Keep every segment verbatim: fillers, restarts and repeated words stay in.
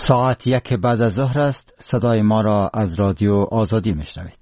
ساعت یک بعد از ظهر است. صدای ما را از رادیو آزادی میشنوید.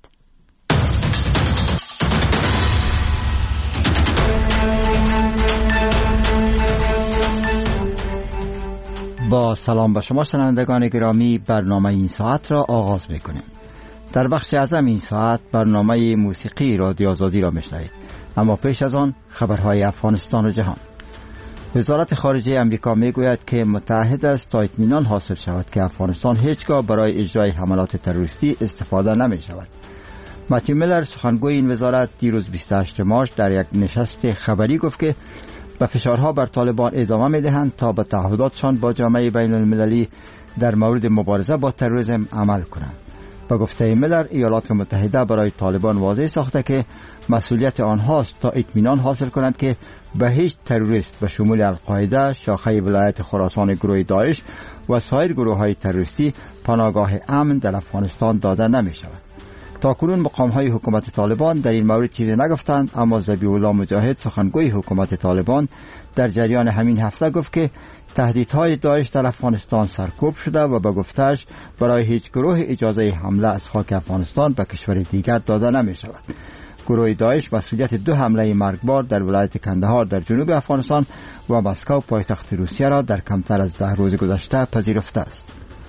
با سلام به شما شنوندگان گرامی، برنامه این ساعت را آغاز میکنیم. در بخش اعظم این ساعت برنامه موسیقی رادیو آزادی را میشنوید، اما پیش از آن خبرهای افغانستان و جهان. وزارت خارجه امریکا میگوید که متعهد است تا اطمینان حاصل شود که افغانستان هیچگاه برای اجرای حملات تروریستی استفاده نمی شود. متیو میلر، سخنگوی این وزارت، دیروز بیست و هشتم مارس در یک نشست خبری گفت که به فشارها بر طالبان ادامه میدهند تا به تعهداتشان با جامعه بین المللی در مورد مبارزه با تروریسم عمل کنند. با گفته میلر، ایالات متحده برای طالبان واضح ساخته که مسئولیت آنهاست تا اطمینان حاصل کنند که به هیچ تروریست به شمول القاعده، شاخه ولایت خراسان گروه داعش و سایر گروه‌های تروریستی پناهگاه امن در افغانستان داده نمی شود. تاکنون مقام‌های حکومت طالبان در این مورد چیزی نگفتند، اما ذبیح الله مجاهد، سخنگوی حکومت طالبان، در جریان همین هفته گفت که تهدیدهای داعش در افغانستان سرکوب شده و به گفته‌اش برای هیچ گروه اجازه حمله از خاک افغانستان به کشور دیگر داده نمی شود. گروه داعش مسئولیت دو حمله مرگبار در ولایت کندهار در جنوب افغانستان و مسکو پایتخت روسیه را در کمتر از ده روز گذشته پذیرفته است.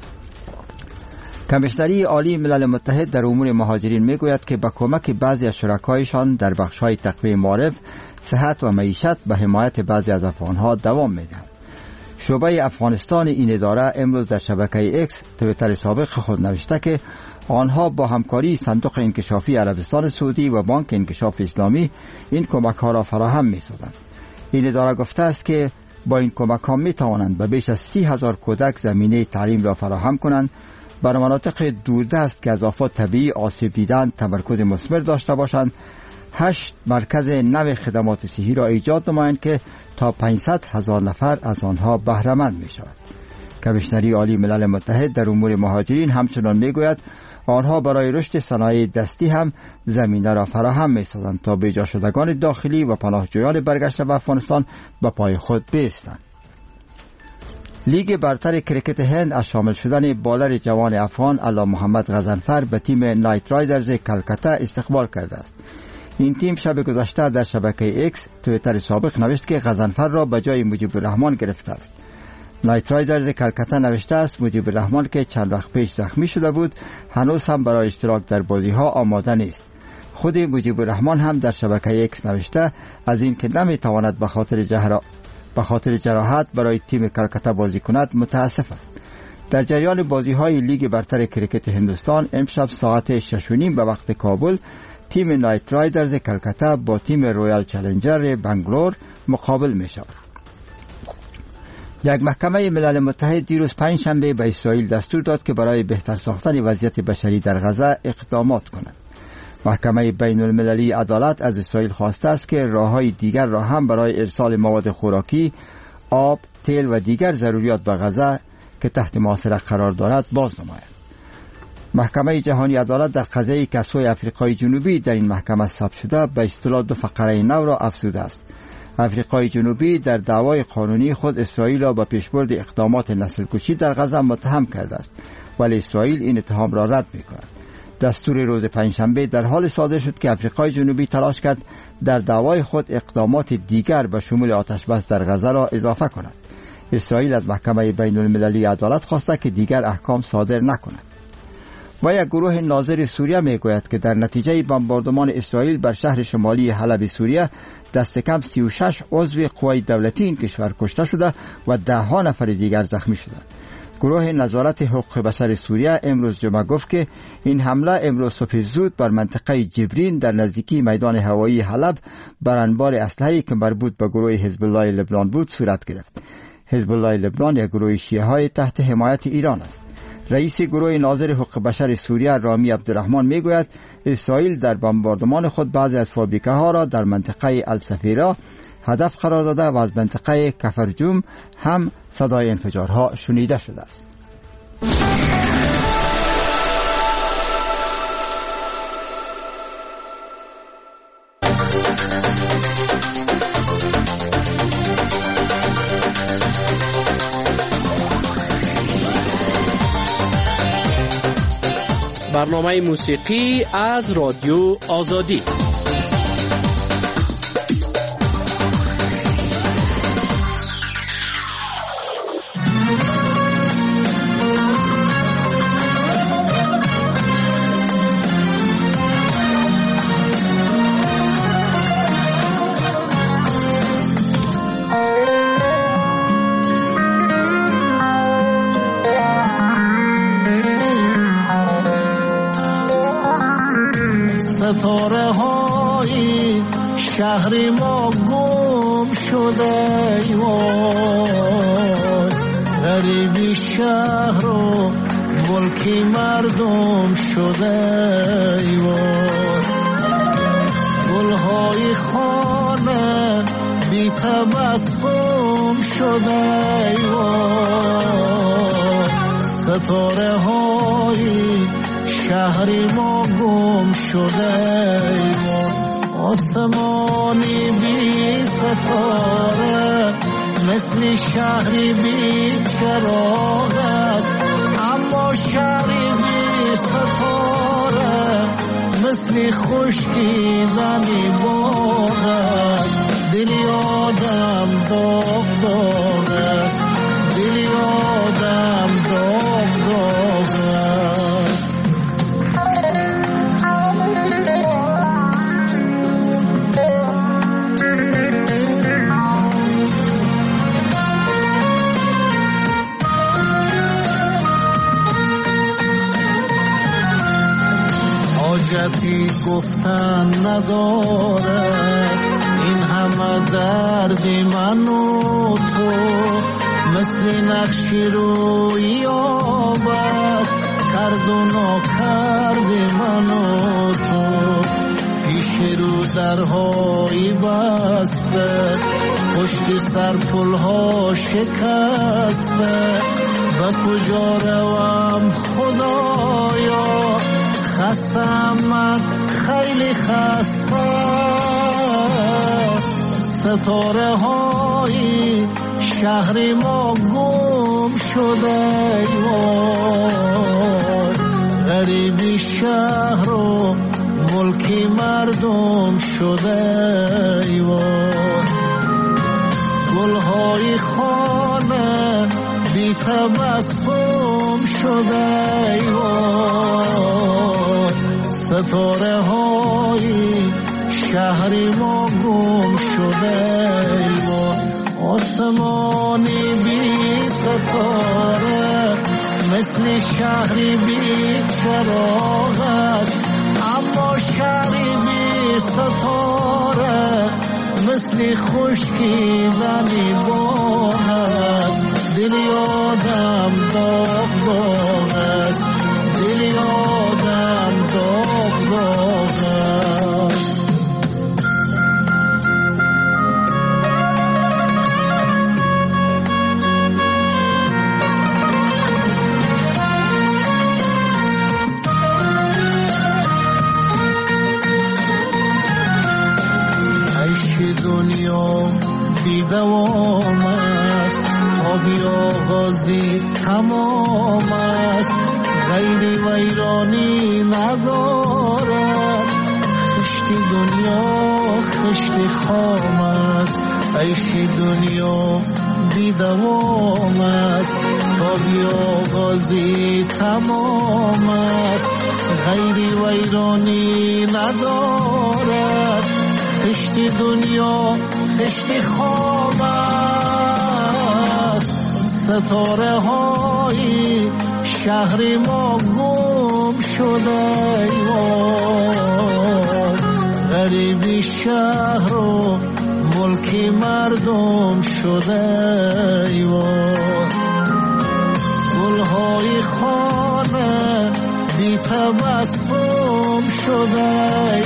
کمیشنری عالی ملل متحد در امور مهاجرین میگوید که با کمک بعضی از شرکایشان در بخش‌های تقویه معارف، صحت و معیشت به حمایت بعضی از افغانها دوام میدهند. شعبه افغانستان این اداره امروز در شبکه اکس توییتر سابق خود نوشته که آنها با همکاری صندوق انکشافی عربستان سعودی و بانک انکشاف اسلامی این کمک ها را فراهم می سازند. این اداره گفته است که با این کمک ها می توانند به بیش از سی هزار کودک زمینه تعلیم را فراهم کنند، بر مناطق دوردست که از آفات طبیعی آسیب دیدند تمرکز مثمر داشته باشند، هشت مرکز نو خدمات صحی را ایجاد نمایند که تا پانصد هزار نفر از آنها بهره مند می شود. کمیشنری عالی ملل متحد در امور مهاجرین همچنان می گوید آنها برای رشد صنایع دستی هم زمینه را فراهم می سازند تا بیجا شدگان داخلی و پناهجویان برگشته به افغانستان به پای خود بایستند. لیگ برتر کرکت هند از شامل شدن بالر جوان افغان علا محمد غضنفر به تیم نایت رایدرز کلکته استقبال کرده است. این تیم شب گذشته در شبکه اکس توییتر سابق نوشت که غضنفر را به جای مجیب الرحمان گرفته است. نایت رایدرز کلکته نوشته است مجیب الرحمان که چند وقت پیش زخمی شده بود هنوز هم برای اشتراک در بازی ها آماده نیست. خود مجیب الرحمان هم در شبکه اکس نوشته از این که نمی تواند به خاطر جهرا به خاطر جراحت برای تیم کلکته بازی کند متاسف است. در جریان بازی های لیگ برتر کرکت هندوستان امشب ساعت شش و نیم به وقت کابل تیم نایت رایدرز کلکته با تیم رویال چالنجر بنگلور مقابل می شود. یک محکمه ملل متحد دیروز پنجشنبه به اسرائیل دستور داد که برای بهتر ساختن وضعیت بشری در غزه اقدامات کند. محکمه بین المللی عدالت از اسرائیل خواسته است که راههای دیگر را هم برای ارسال مواد خوراکی، آب، تیل و دیگر ضروریات به غزه که تحت محاصره قرار دارد باز نماید. محکمه جهانی عدالت در قضیه که سوی آفریقای جنوبی در این محکمه ثبت شده به اصطلاح دو فقره نو را افزوده است. آفریقای جنوبی در دعوای قانونی خود اسرائیل را به پیشبرد اقدامات نسل‌کشی در غزه متهم کرده است، ولی اسرائیل این اتهام را رد می‌کند. دستور روز پنجشنبه در حال صادر شد که آفریقای جنوبی تلاش کرد در دعوای خود اقدامات دیگر به شمول آتش بس در غزه را اضافه کند. اسرائیل از محکمه بین المللی عدالت خواسته که دیگر احکام صادر نکند. و یک گروه ناظر سوریه میگوید که در نتیجه بمباردمان اسرائیل بر شهر شمالی حلب سوریه دست کم سی و شش عضو قوای دولتی این کشور کشته شده و ده ها نفر دیگر زخمی شدند. گروه نظارت حقوق بشر سوریه امروز جمعه گفت که این حمله امروز صبح زود بر منطقه جبرین در نزدیکی میدان هوایی حلب بر انبار اسلحه‌ای که مربوط به گروه حزب الله لبنان بود صورت گرفت. حزب الله لبنان یک گروه شیعه های تحت حمایت ایران است. رئیس گروه ناظر حقوق بشر سوریه رامی عبدالرحمن میگوید اسرائیل در بمباردمان خود بعضی از فابریکه ها را در منطقه السفیرا هدف قرار داده و از منطقه کفرجوم هم صدای انفجارها شنیده شده است. برنامه موسیقی از رادیو آزادی. ستاره های شهر ما گم شده وای، غریبی شهر و ملکی مردم شده وای، گلهای خانه بی تبسم شده وای، ستاره های شهری ما گم شده آسمانی بی ستاره مثل شهری بی چراغ است، اما شهری بی ستاره مثل خشکیدنی باغ است. دلی آدم داغ داغ است، دلی آدم داغ داغ است. حاجتی گفتن نداره این همه دردی من و تو، مثل نقشی روی آبد کرد و ناکردی من و تو. پیش رو درهایی بسته، پشت سر پلها شکسته، به کجا روم خدایا، خستم من خیلی خسته. ستاره های شهر ما گم شده وای، غریبی شهر و ملکی مردم شده وای، گلهای خانه بی تبسم شده وای، ستاره های شهری ما گم شده وای، آسمانی بی ستاره مثل شهری بی چراغ است، اما شهری بی ستاره مثل خشکیدنی باغ است. دلی آدم داغ داغ است، دلی آدم داغ داغ است. دنیا بی دوام است، آبی آغازی تمام است، غیری ویرانی ندارد. خشتی دنیا خشتی خام است، عیشی دنیا بی دوام است، آبی آغازی تمام است، غیری ویرانی ندارد. خشتی دنیا خشتی خواب است، ستاره های شهر ما گم شده وای، غریبی شهر و ملکی مردم شده وای، گلهای خانه بی تبسم شده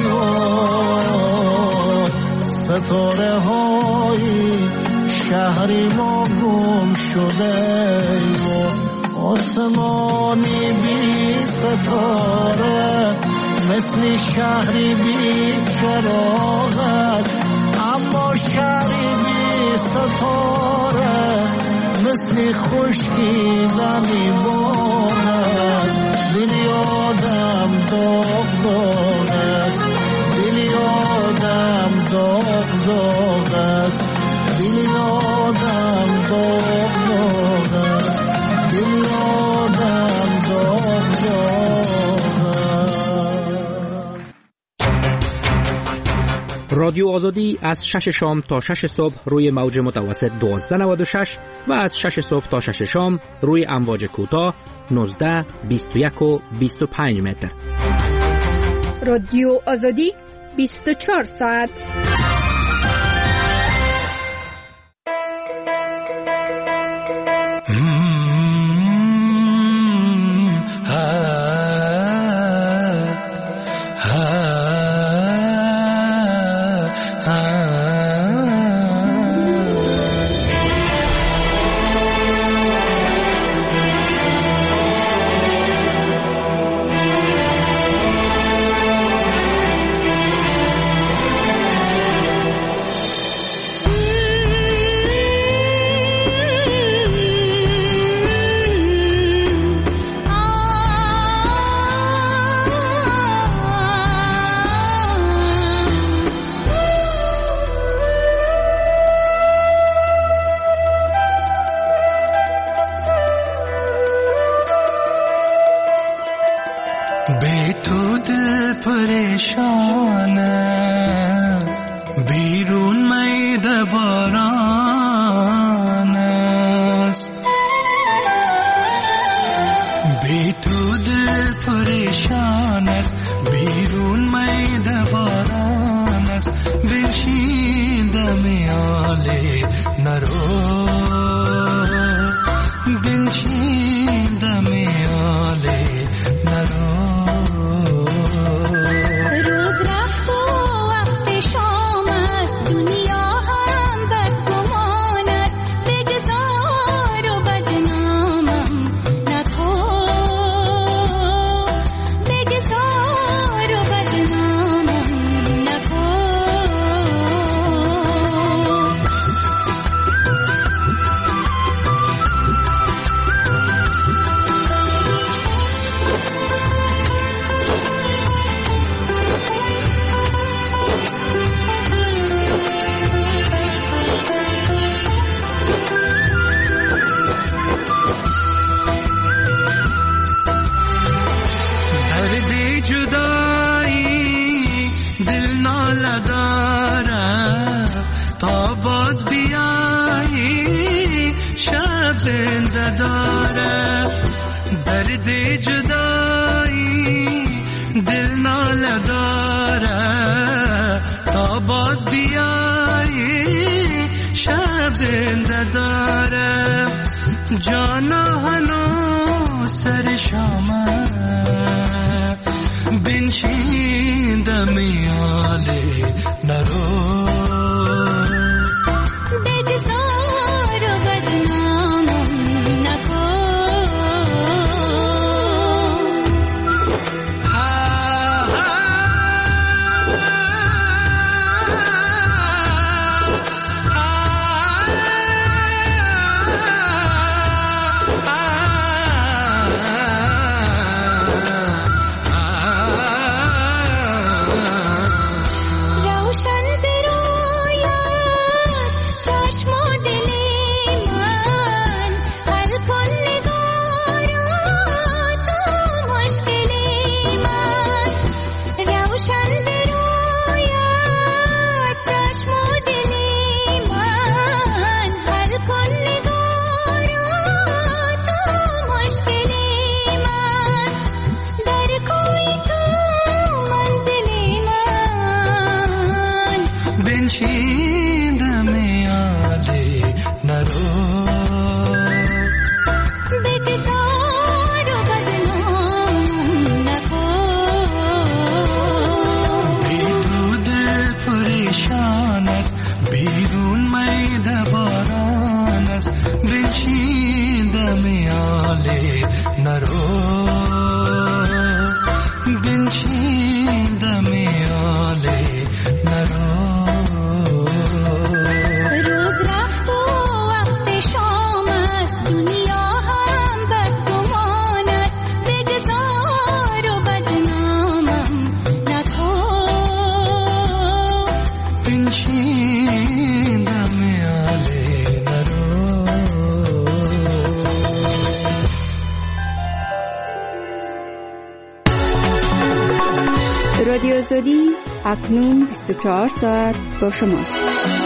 وای، ستاره های شهری ما گم شده وای، آسمانی بی ستاره مثل شهری بی چراغ است، اما شهری بی ستاره مثل خشکیدنی باغ است. دلی آدم رادیو آزادی از شش شام تا شش صبح روی موج متوسط دوازده نود و شش و از شش صبح تا شش شام روی امواج کوتاه نوزده بیست و یک و بیست و پنج متر. رادیو آزادی بیست و چهار ساعت. رادیو آزادی اکنون بیست و چهار ساعت با شماست.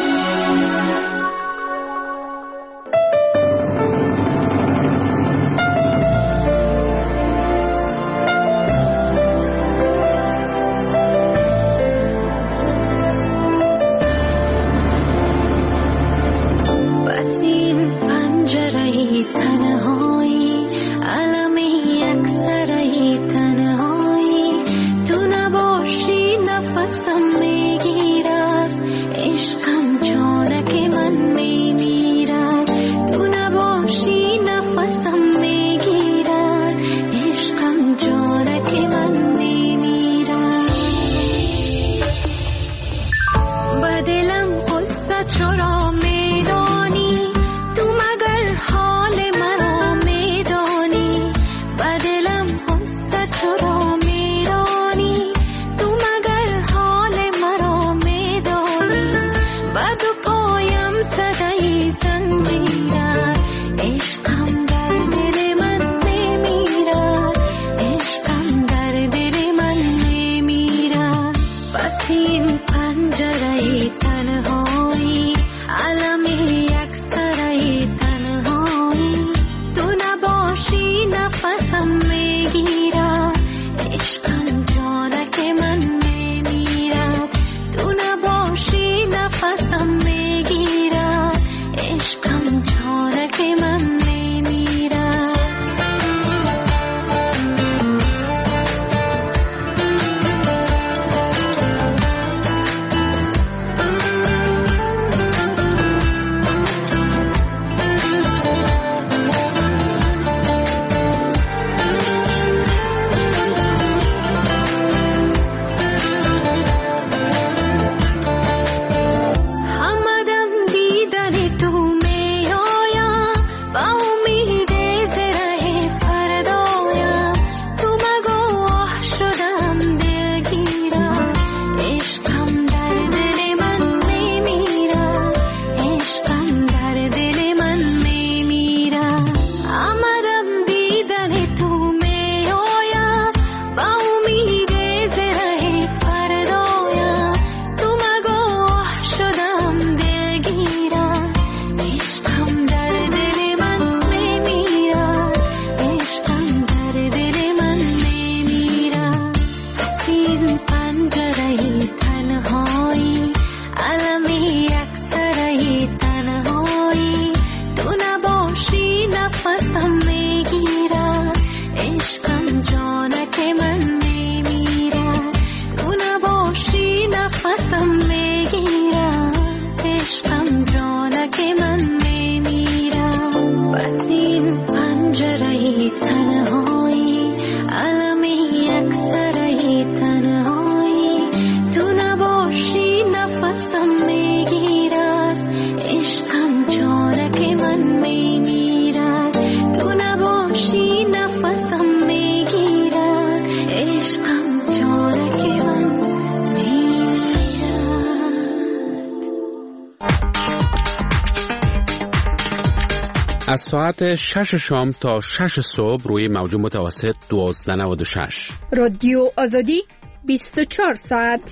از ساعت شش شام تا شش صبح روی موج متوسط دوازده نود و شش. رادیو آزادی بیست و چهار ساعت.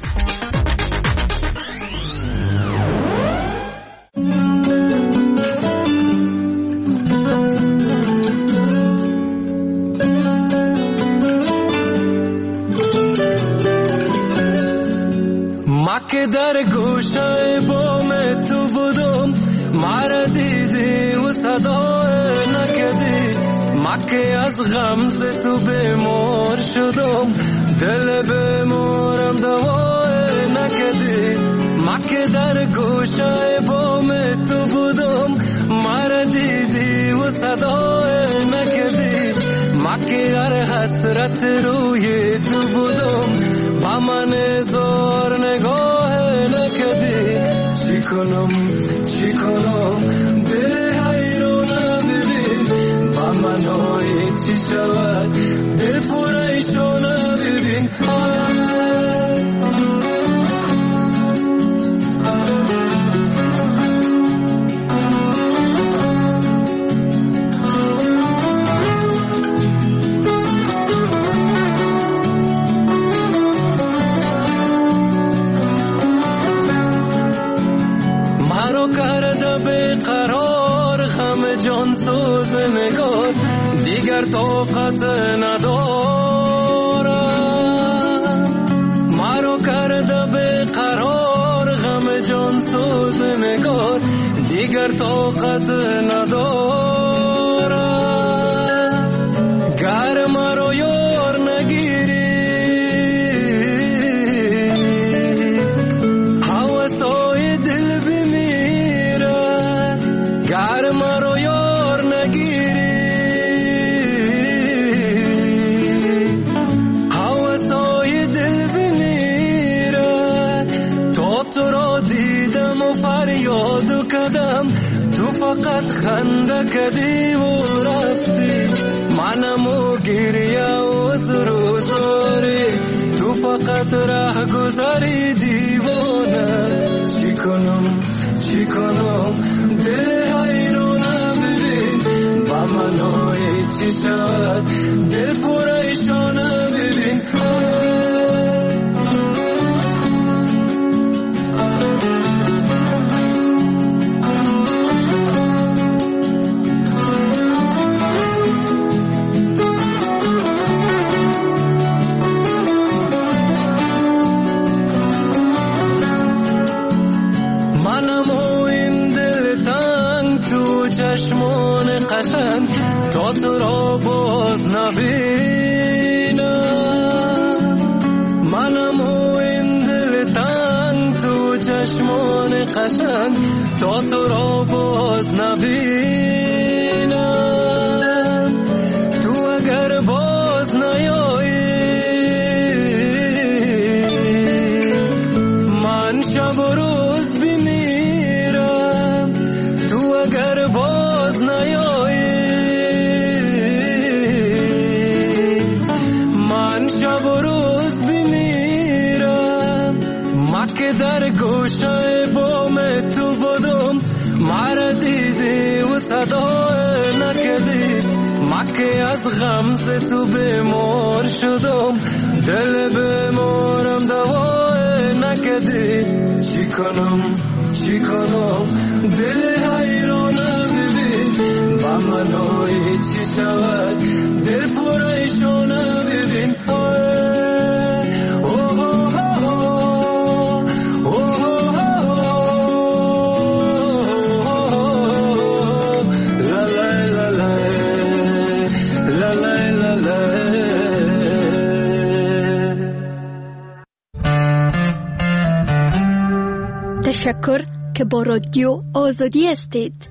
مکه در گوشه بام تو بودم، مرا دیدی و صدای نکدی. مکه از غمز تو بیمار شدم، دل بیمارم دوای نکدی. مکه در گوشه بام تو بودم، مرا دیدی و صدای نکدی. مکه در حسرت روی تو بودم، با من زار نگاه نکدی. چی کنم چی کنم دل حیرانم ببین، با من های چی شود دل پریشانم ببین. طاقت ندارم، مرا کرده به قرار غم جان سوز نگار، دیگر طاقت ندارم. گر مرا یار نگیری هوسای دل بمیره، گر مرا یار نگیری هوسای دل بمیره. تا تو را دیدم و فریاد کردم، تو فقط خنده کردی و رفتی، منم و گریه و سرو زاری، تو فقط ره گذاری دیوانه. چی کنم چی کنم دل حیرانه، ببین با منای چی شد دل پریشانه، ببین چشمان قشنگ تا تو را باز نبینم، منم و این دل تنگ تو چشمان قشنگ تا تو را باز نبینم. تو اگر باز نیایی من شب و روز بمیرم، تو اگر باز نیایی من شب و روز بمیرم. مکه در گوشه بام تو بودم، مرا دیدی و صدا نکردی، مکه از غم ز تو بیمار شدم، دل بیمارم دوا نکردی. چی کنم چی کنم دل حیرانه، ببین با منای چی شود دل پریشانه، ببین تشکر که با رادیو آزادی هستید.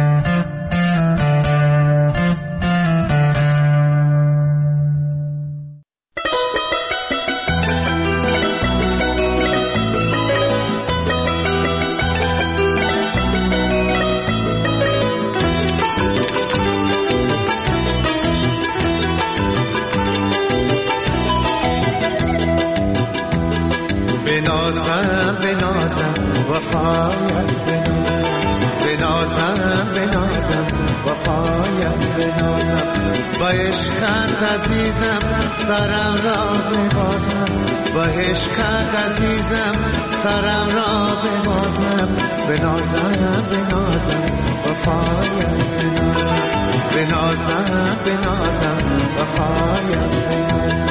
بنازم بنازم وفایت بنازم، بنازم بنازم وفایت بنازم، با عشقت عزیزم سرم را ببازم، با عشقت عزیزم سرم را ببازم، بنازم بنازم وفایت بنازم، بنازم بنازم وفایت بنازم.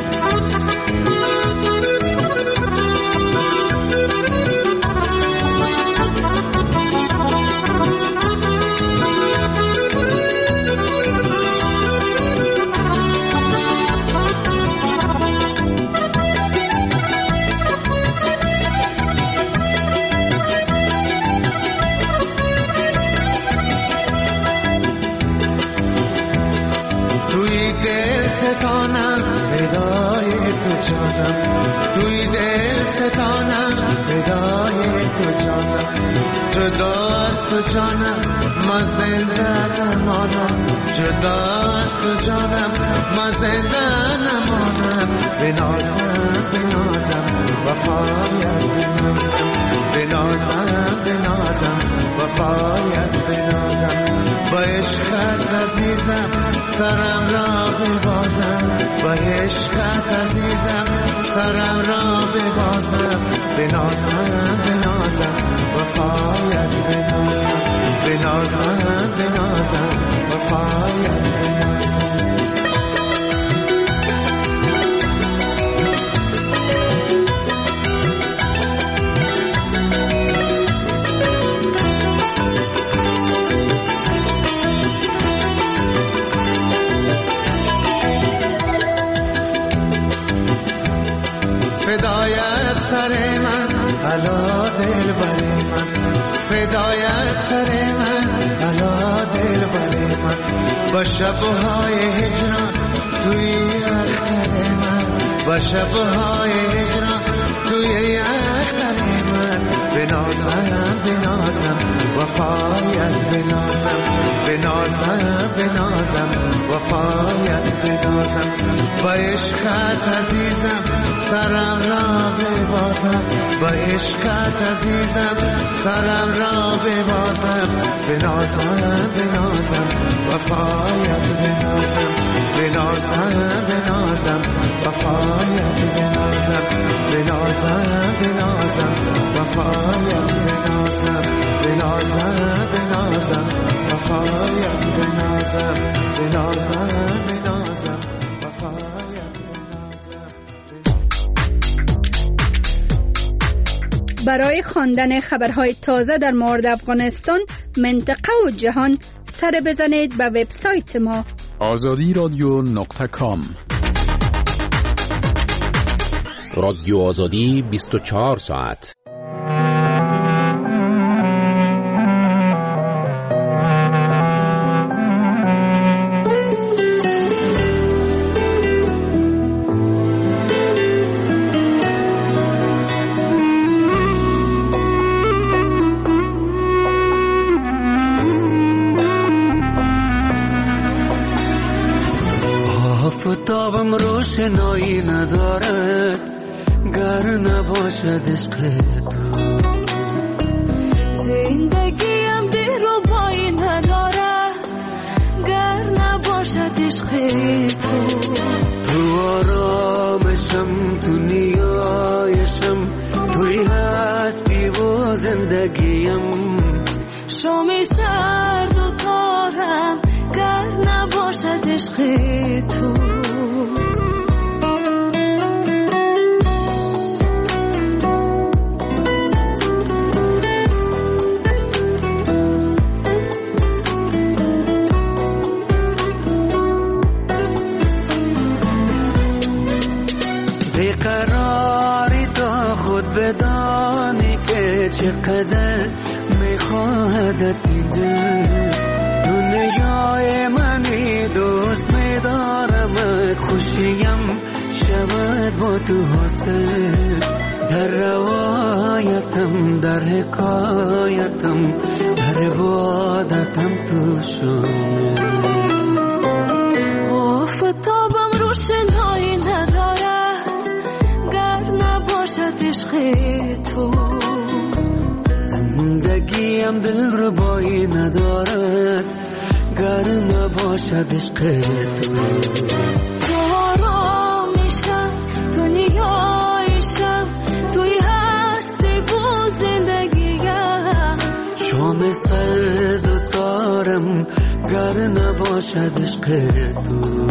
توی دل ستانم فدای تو جانم، جدا از تو جانم من زنده نمانم، جدا از تو جانم من زنده نمانم، بنازم بنازم وفایت بنازم، بنازم بنازم وفایت بنازم، با عشقت عزیزم سرم را ببازم، با عشقت عزیزم سرم را ببازم، بنازم بنازم وفایت بنازم، بنازم بنازم وفایت بنازم. با شبهای هجران توی اختر من، با شبهای هجران توی اختر من، بنازم بنازم وفایت بنازم، بنازم بنازم وفایت بنازم، با عشقت عزیزم سرم را ببازم، با عشقت عزیزم سرم را ببازم، بنازم بنازم وفایت بنازم، بنازم بنازم وفایت بنازم، بنازم بنازم وفایت بنازم، بنازم بنازم وفایت بنازم، بنازم بنازم وفایت بنازم. برای خواندن خبرهای تازه در مورد افغانستان، منطقه و جهان، سر بزنید به وبسایت ما آزادی رادیو نقطه کام. رادیو آزادی بیست و چهار ساعت. آفتابم روشنایی ندارد گر نباشد عشق تو، زندگیم دلربایی ندارد گر نباشد عشق تو، تو آرامشم تو نیایشم توی هستی و زندگیم، شامی سرد و تارم گر نباشد عشق تو. بیقراری تا خود بدانی که چقدر میخواهد این دل، دنیای منی دوست میدارم، خوشیم شود با تو حاصل، در روایتم در حکایتم در عبادتم تو شامل. آفتابم روشنایی ندارد گر نباشد عشق تو، زندگیم دلربایی ندارد گر نباشد عشق تو، تو آرامیشم تو نیایشم توی هستی و زندگیم، شام سرد و تارم گر نباشد عشق تو.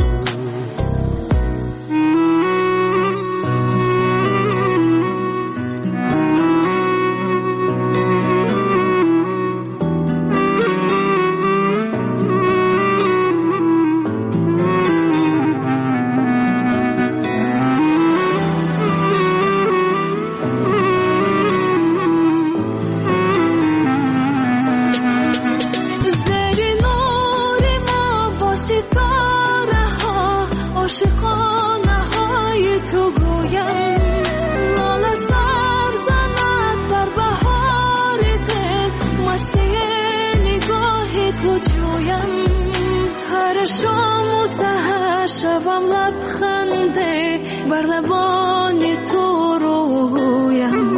شبم لبخنده بر لبان تو رویم،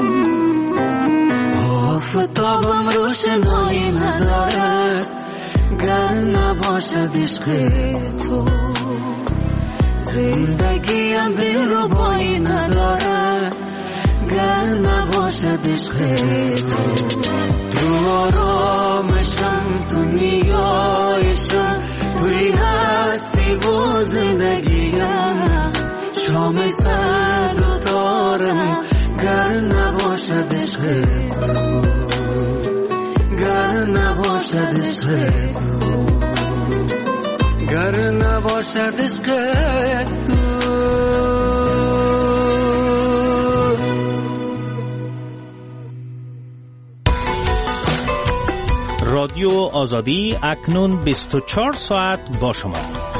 آفتابم روشنایی ندارد گر نباشد عشق تو، زندگیم دلربایی ندارد گر نباشد عشق تو، تو آرامشم تو نیایشم توی هستی و زندگیم، شام سرد و تارم گر نباشد عشق تو، گر نباشد عشق تو، گر نباشد عشق تو. رادیو رادیو آزادی اکنون بیست و چهار ساعت با شما.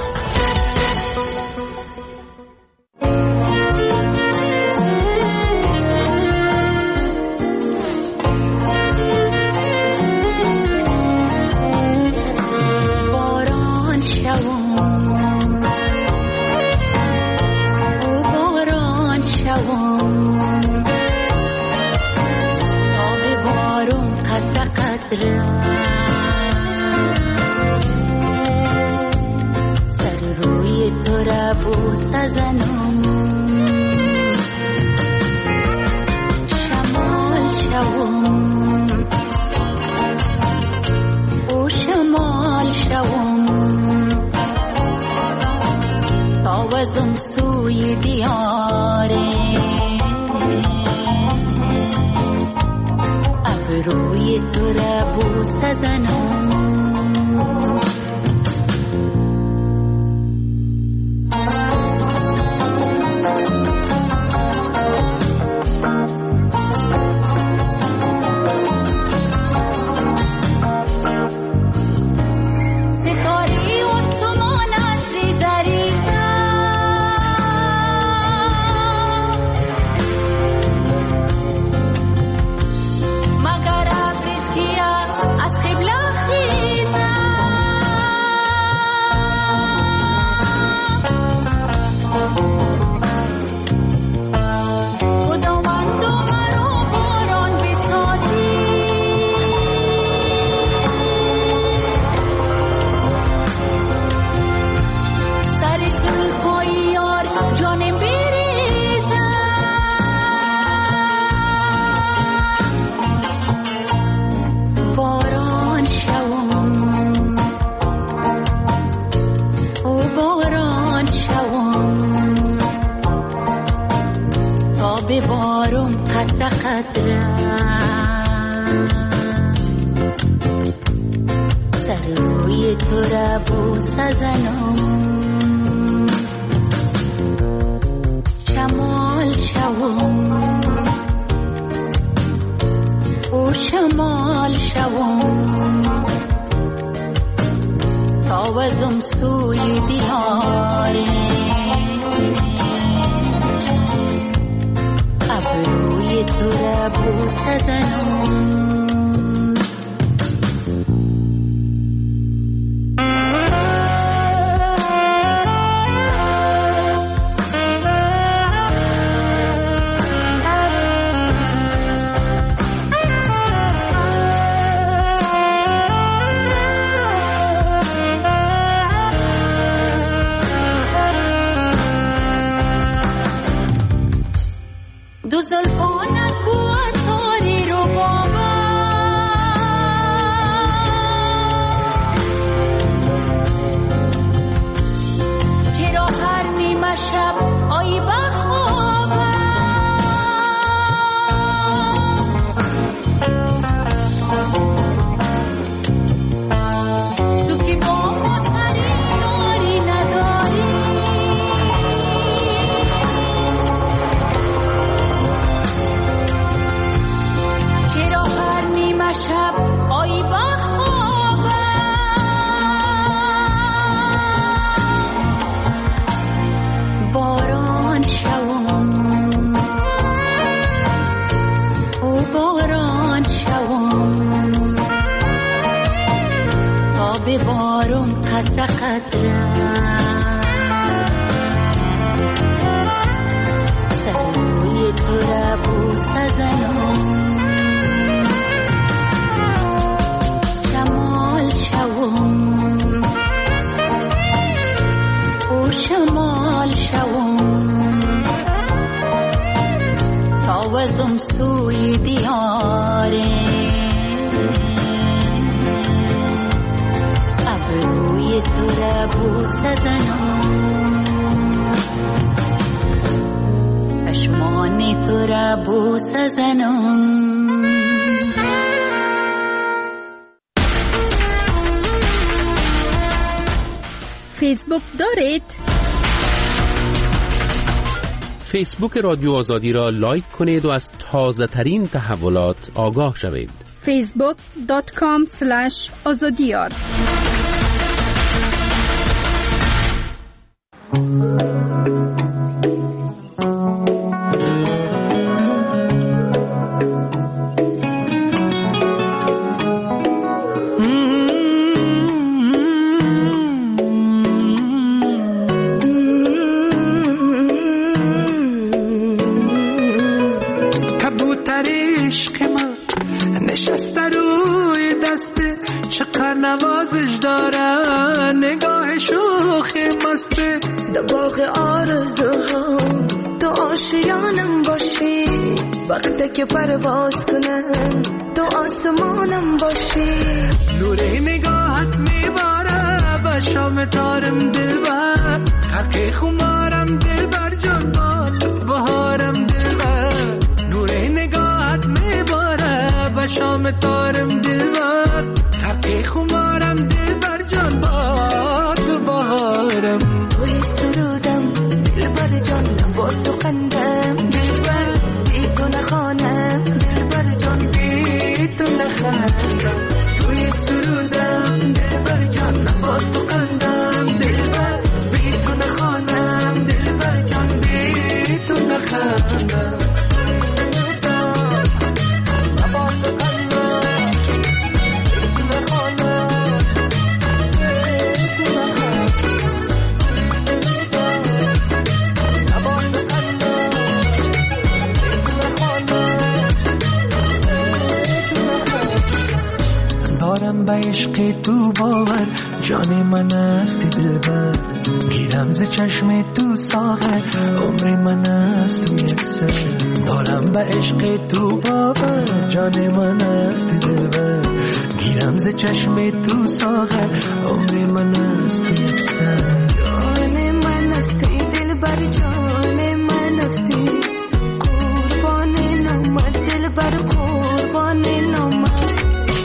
فیسبوک دارید؟ فیسبوک رادیو آزادی را لایک کنید و از تازه ترین تحولات آگاه شوید. فیسبوک دات کام سلش آزادیار. نوازش دارن نگاه شوخی مسته در باغ آرزوها تو آشیانم باشی وقتی که پرواز کنم تو آسمانم باشی نور نگاهت میباره به شام تارم دلبر هرکی خمارم دلبر جان بهارم دلبر نور نگاهت میباره به شام تارم دلبر هرکی خمارم دلبر جان باد بهارم توی سرودم دلبر جانم با تو قندم دلبر بی تو نخوانم دلبر جان بی تو نخوانم توی سرودم دلبر جانم با تو قندم دلبر بی تو نخوانم دلبر جان بی تو نخوانم دارم به عشق تو باور جان من است دلبر گیرم ز چشم تو ساغر عمر من است تو یک سر دارم به عشق تو باور جان من است دلبر گیرم ز چشم تو ساغر عمر من است تو یک سر جان من است دلبر جان من است قربان نامت دلبر قربان نامت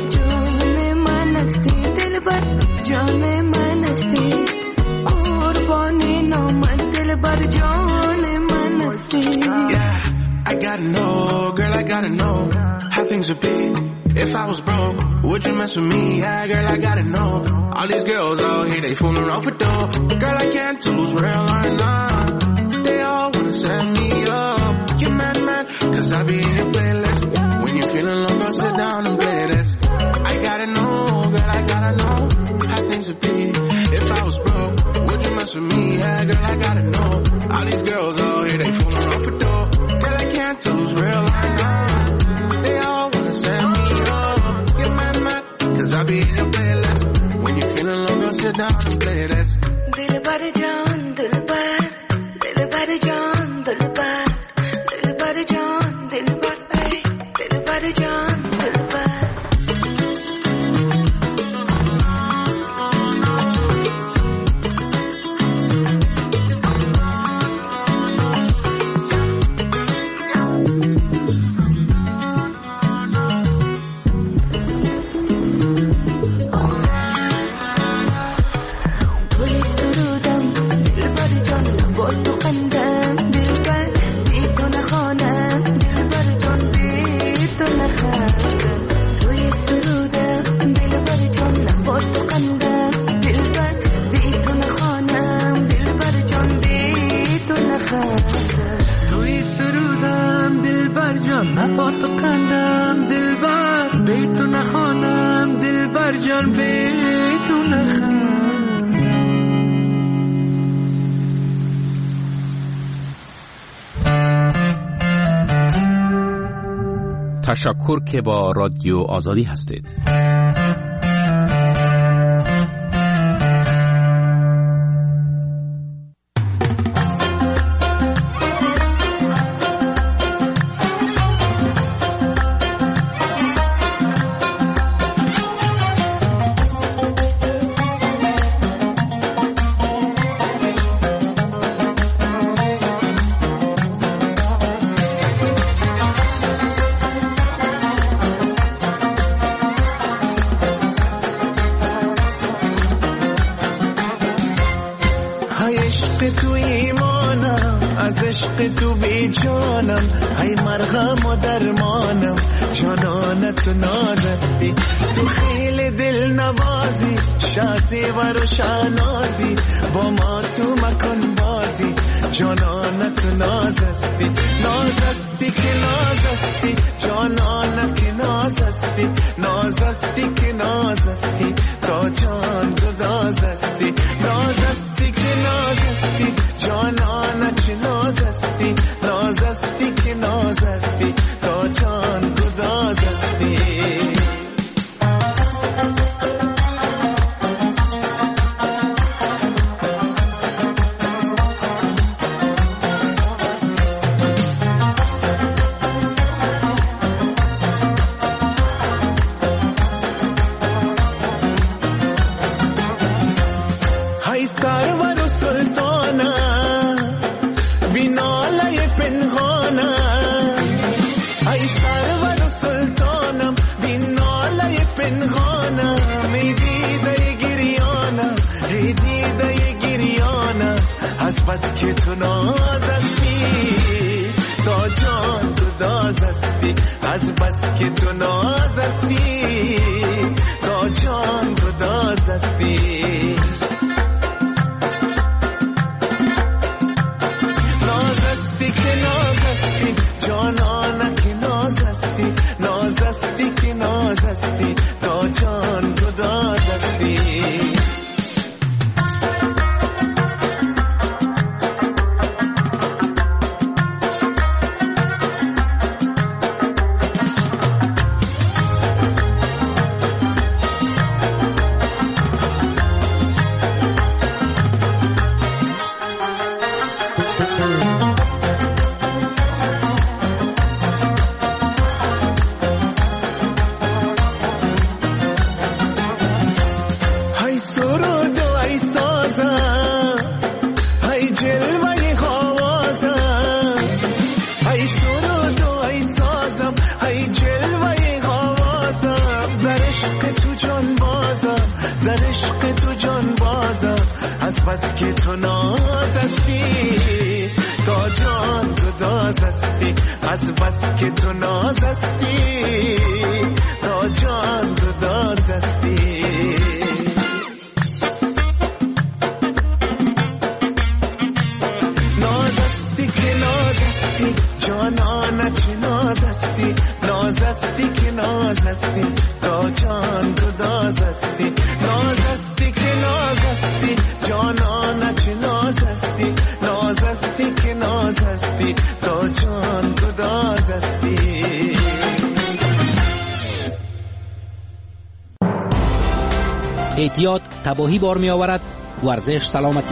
جان من استی قربانی نامت دلبر جان من استی. Yeah, I gotta know, girl, I gotta know how things would be if I was broke. Would you mess with me? Yeah, girl, I gotta know. All these girls out here, they fooling off for dough. Girl, I can't tell who's real or not. They all wanna set me up. You mad, mad, cause I be in your playlist. When you're feeling low, go sit down and play this. I gotta know, girl, I gotta know how things would be if I was broke. Would you mess with me? Yeah, girl, I gotta know. All these girls out here, they fooling off for dough. Girl, I can't tell who's real or not. They all wanna set me up. Get mad, mad, cause I be in your playlist. When you're feeling low, go sit down and play this. Dilbar jaan, dilbar, dilbar jaan, dilbar, dilbar jaan, dilbar, ay, dilbar jaan, dilbar. نبات و قندم دلبر بیتو نخوانم دلبر جان بیتو نخوانم. تشکر که با رادیو آزادی هستید. عشق تو ایمانم از عشق تو بی جانم، ای مرهم و درمانم، جانان تو نازستی، تو خیلی دل نوازی، شازی و روشنازی، با ما تو مکن بازی، جانان تو نازستی، نازستی که نازستی، جانان که نازستی، نازستی که نازستی، تا جان گدازستی، نازستی که نازستی، جانان که نازستی، نازستی که نازستی، تا جان گدازستی. بس که تو نازستی، تا جان گدازستی، از بس که تو نازستی، تا جان گدازستی. نازستی که نازستی، جانان که نازستی، نازستی که نازستی، تا جان گدازستی. بس که تو نازستی، تا جان گدازستی، از بس که تو نازستی، تا جان گدازستی. نازستی که نازستی، جانان چه نازستی، نازستی که نازستی، تا جان گدازستی. نازستی که نازستی، جانان چه نازستی، نازستی که نازستی، تا جان گدازستی. اعتیاد تباهی بار می آورد، ورزش سلامتی.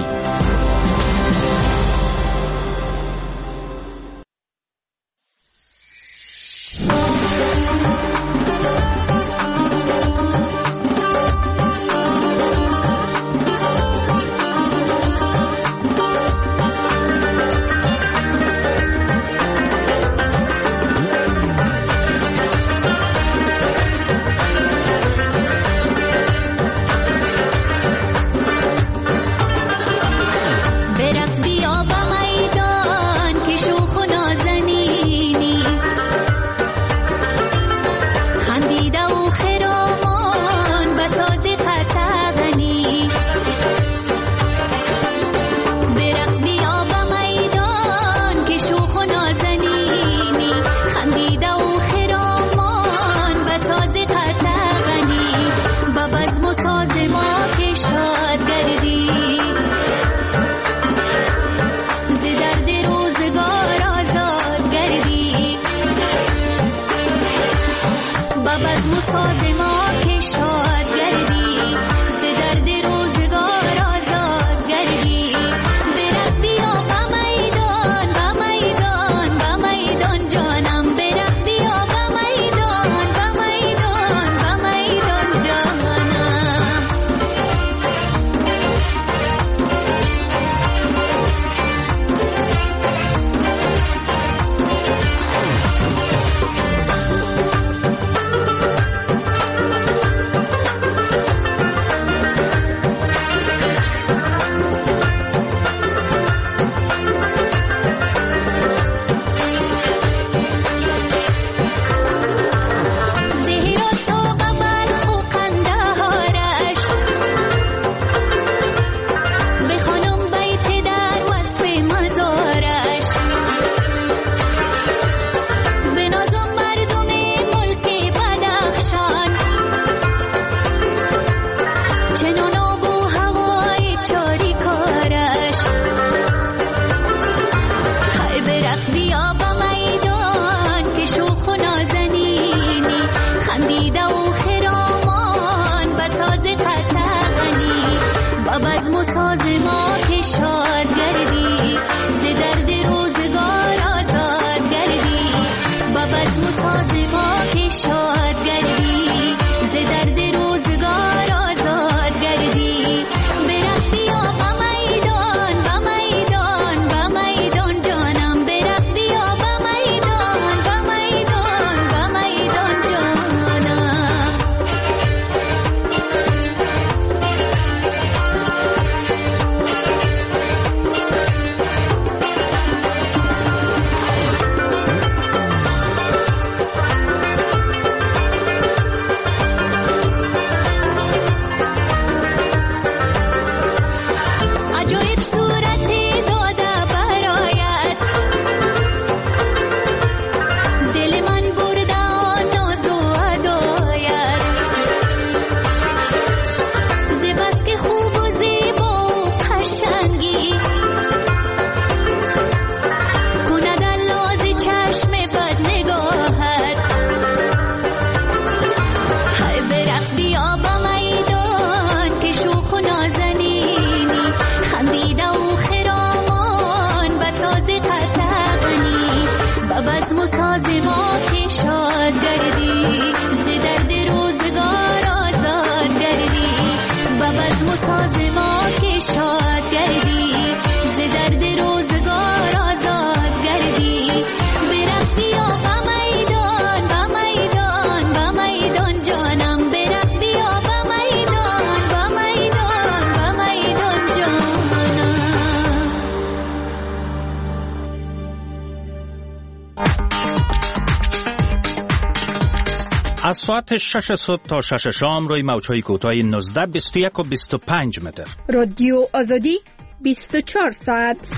از ساعت شش صبح تا شش شام روی موج‌های کوتاه نوزده، بیست و یک و بیست و پنج متر. رادیو آزادی بیست و چهار ساعت.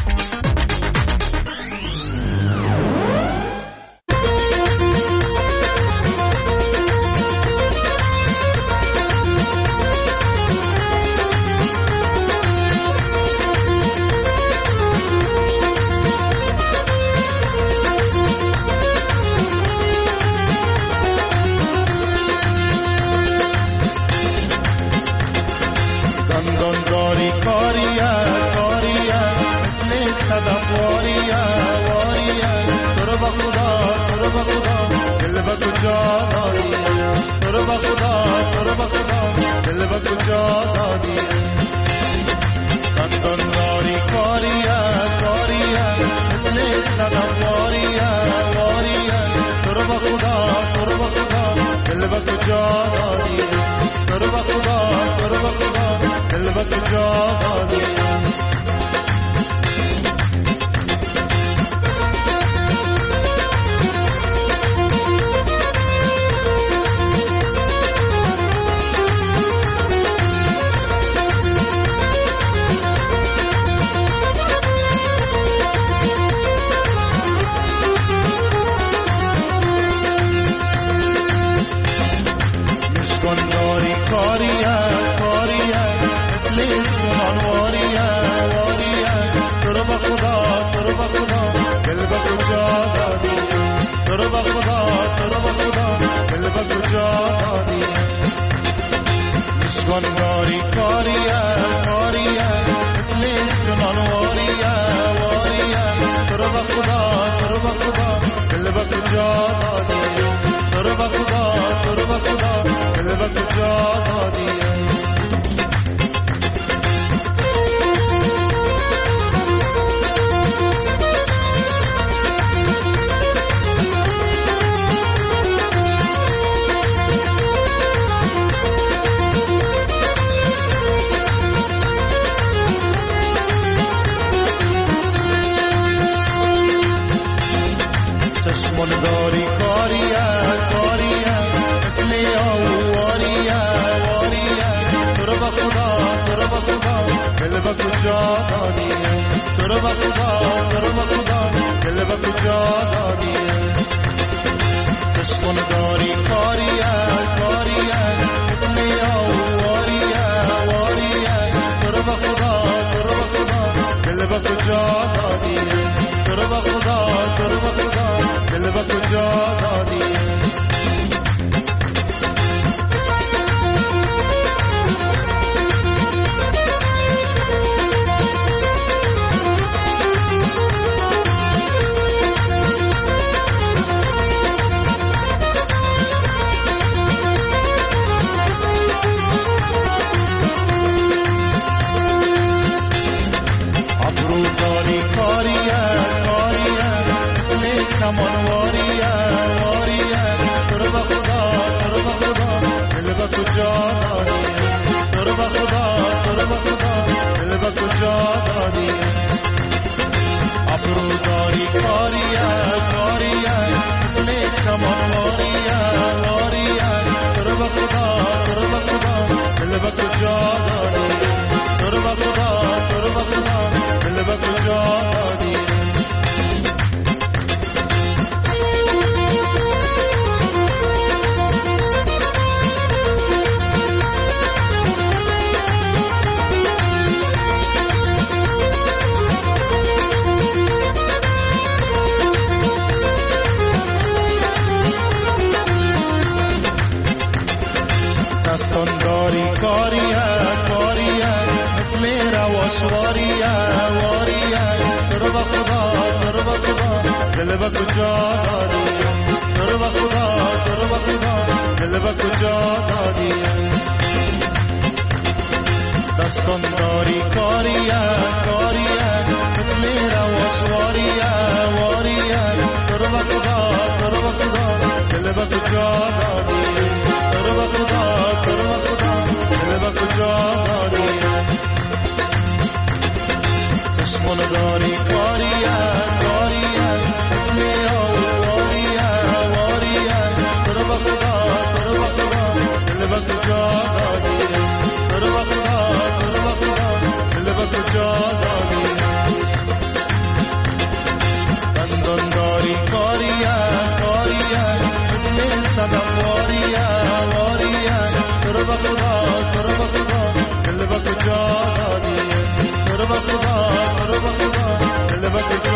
چشمون داری کاری کاری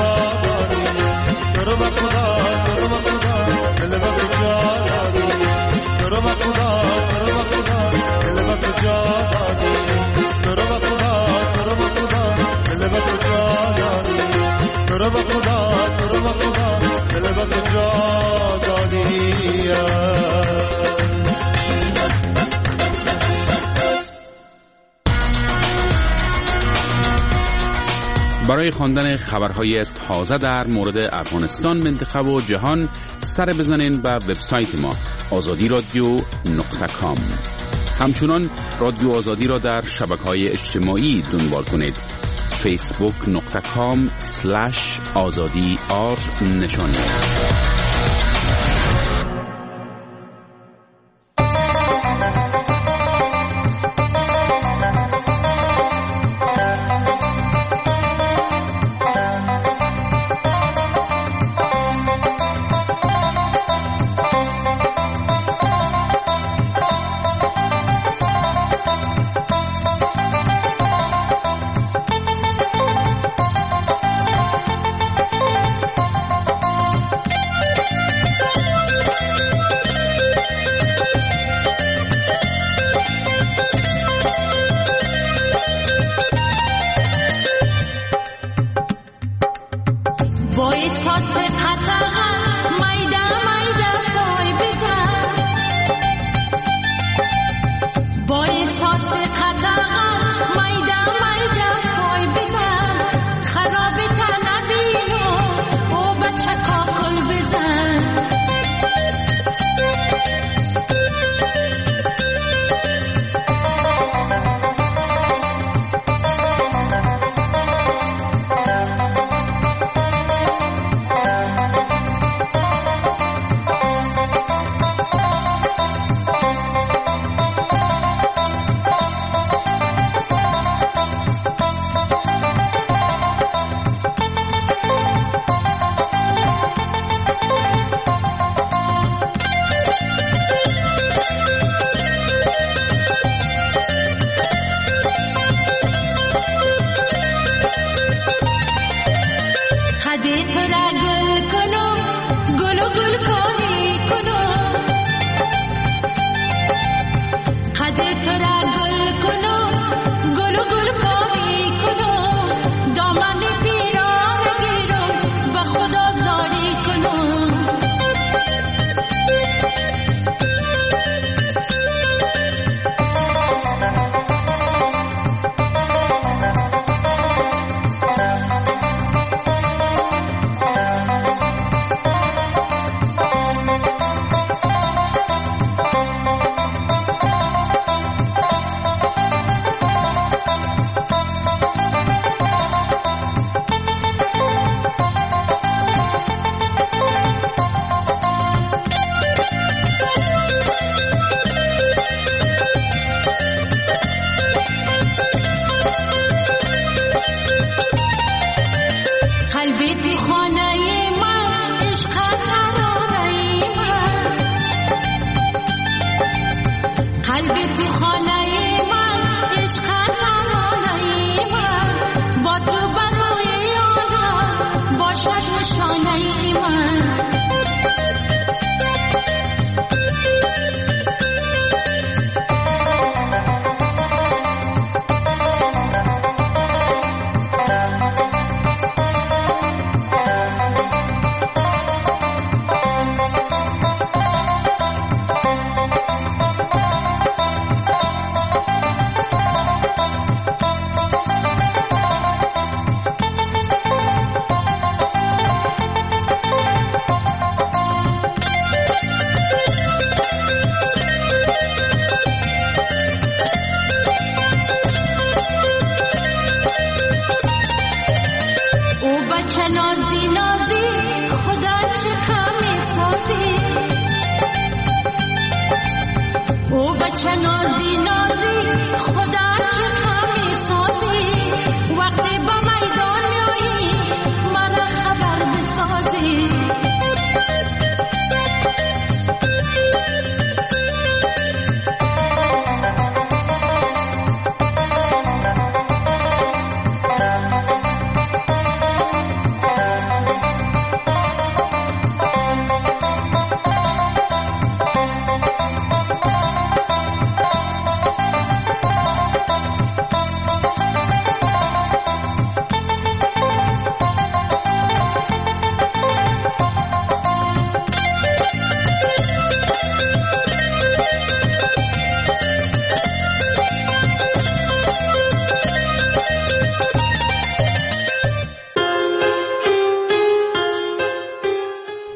جا داری تو رو به خدا تو رو به خدا دل به تو جا داری تو رو به خدا تو رو به خدا دل به تو جا داری تو رو به خدا تو رو به خدا دل به تو جا داری تو رو به خدا تو رو به خدا دل به تو جا داری. برای خواندن خبرهای تازه در مورد افغانستان، منطقه و جهان سر بزنین به وبسایت ما آزادی رادیو نقطه کام. همچنان رادیو آزادی را در شبکه‌های اجتماعی دنبال کنید. فیسبوک نقطه کام سلش آزادی آر نشانی.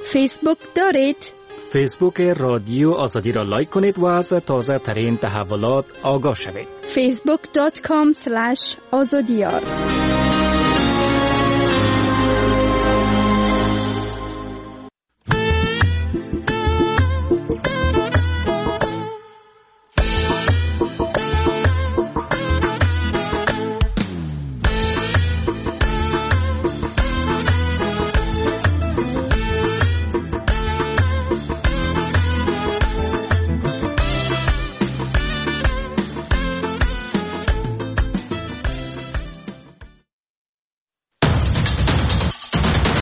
فیسبوک دارید؟ فیسبوک رادیو آزادی را لایک کنید و از تازه ترین تحولات آگاه شوید. فیسبوک دات کام سلش آزادیار.